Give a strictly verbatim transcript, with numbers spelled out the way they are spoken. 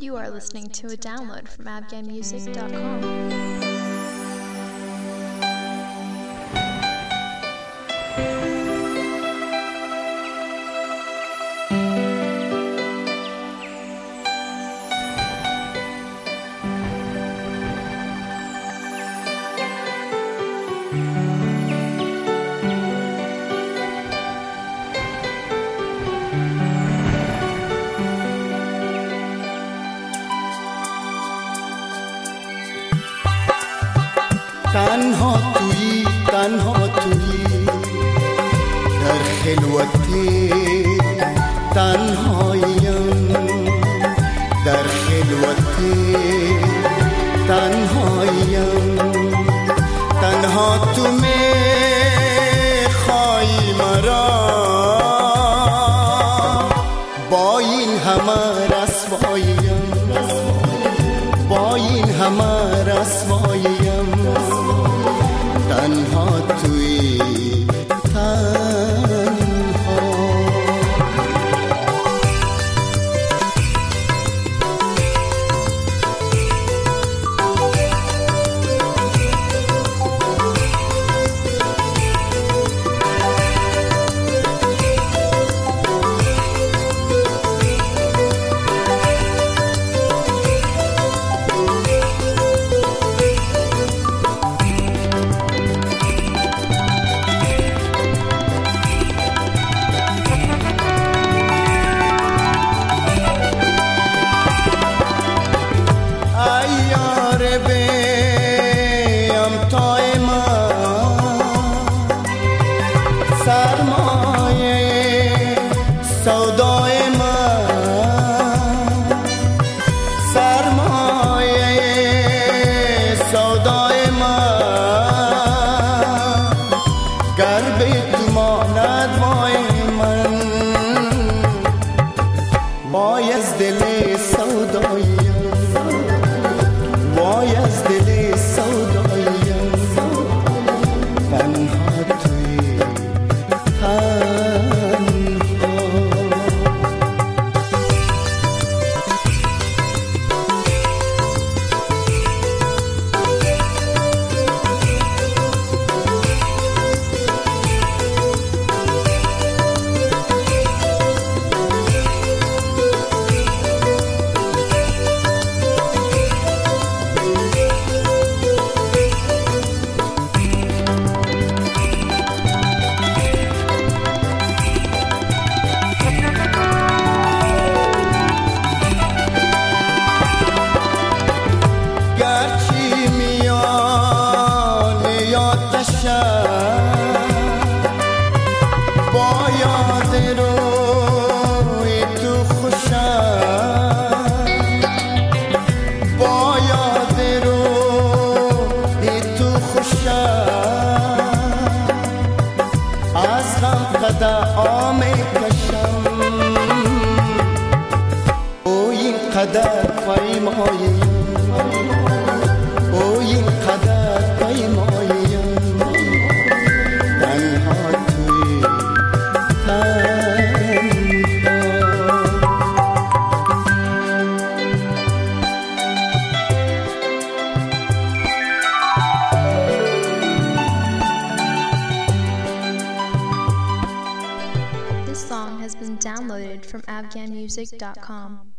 You are listening to a download from afghan music dot com. تنها تویی تنها تویی در خلوتی تنهاییم در خلوتی تنهاییم تنها تو میخوایی مرا با این همه رسواییم با این همه رسواییم تنها توی تنها سودای من سرمایه سودای من گر به تو ماند وای من وای از دل سودایم وای از دل سودایم تنها توی تنها با یاد روی تو خوشم با یاد روی تو خوشم از غم قدم میکشم او این قدر پیماییم او این قدر پیماییم This song has been downloaded from afghan music dot com.